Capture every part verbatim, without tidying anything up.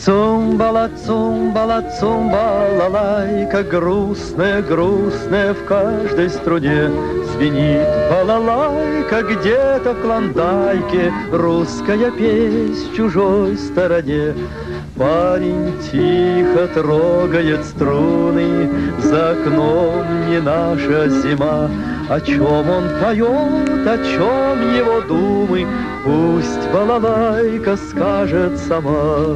Цумбала, цумбала, цумбала-лайка, грустная, грустная в каждой струне. Звенит балалайка где-то в Клондайке, русская песнь в чужой стороне. Парень тихо трогает струны, за окном не наша зима. О чем он поет, о чем его думы, пусть балалайка скажет сама.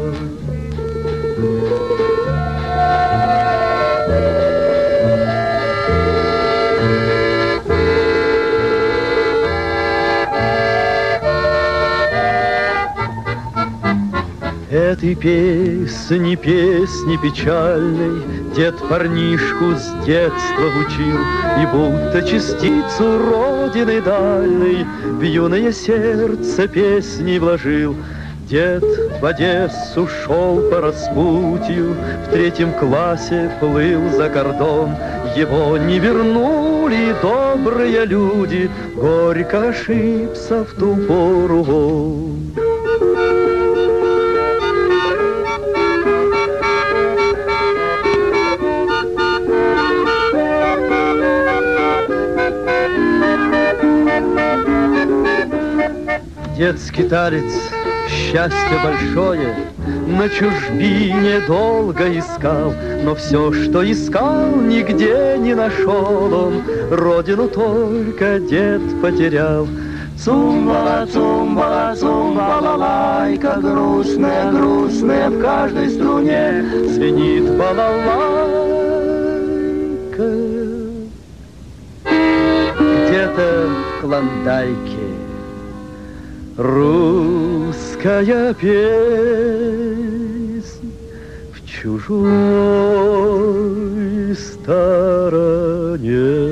Этой песни, песни печальной дед парнишку с детства учил, и будто частицу родины дальной в юное сердце песни вложил. Дед в Одессу шел по распутью, в третьем классе плыл за кордон. Его не вернули добрые люди, горько ошибся в ту пору он. Дед-скиталец счастье большое на чужбине долго искал, но все, что искал, нигде не нашел он, родину только дед потерял. Цумбала, цумбала, цумбала-лайка, грустная, грустная в каждой струне звенит балалайка где-то в Клондайке. Русская песнь в чужой стороне.